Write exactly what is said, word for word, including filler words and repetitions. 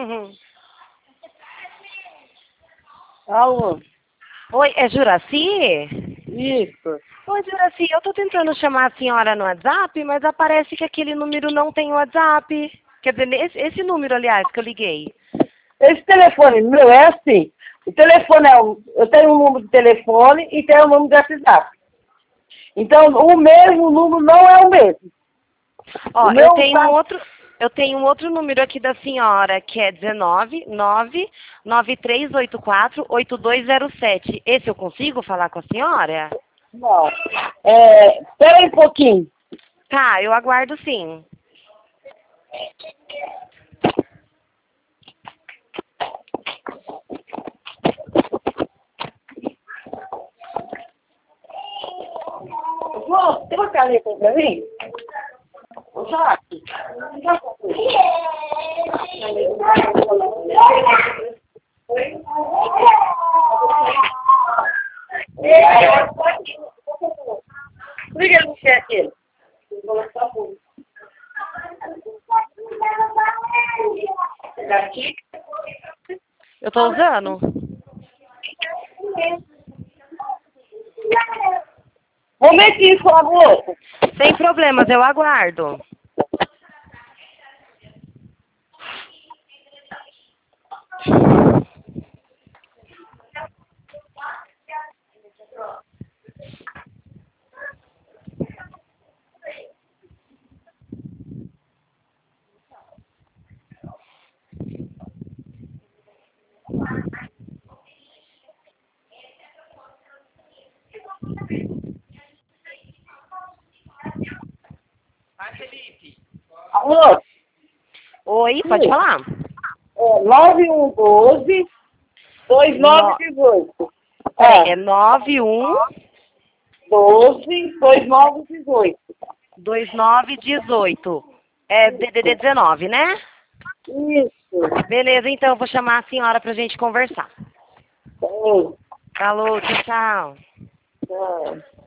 Alô? Oi, é Juraci? Isso. Oi, Juraci, eu tô tentando chamar a senhora no WhatsApp, mas aparece que aquele número não tem WhatsApp. Quer dizer, esse, esse número, aliás, que eu liguei. Esse telefone meu é assim. O telefone é um, eu tenho um número de telefone e tenho um número de WhatsApp. Então, o mesmo número não é o mesmo. Ó, o eu meu tenho um tá- outro, eu tenho um outro número aqui da senhora, que é dezenove, nove, nove três oito quatro, oito dois zero sete. Esse eu consigo falar com a senhora? Não. É, espera aí um pouquinho. Tá, eu aguardo sim. João, tem uma caneta aí pra mim? Ô, Jaque, dá pra você. Por que ele não quer aquele? Daqui? Eu tô usando? Momentinho, por favor. Sem problemas, eu aguardo. Alô? Oi, pode falar? É, nove um doze, dois nove No... dezoito. Peraí, É, é nove um doze, dois nove dezoito. dois nove um oito. É D D D dezenove, né? Isso. Beleza, então eu vou chamar a senhora pra gente conversar. Tem. Alô, tchau, tchau. Tchau.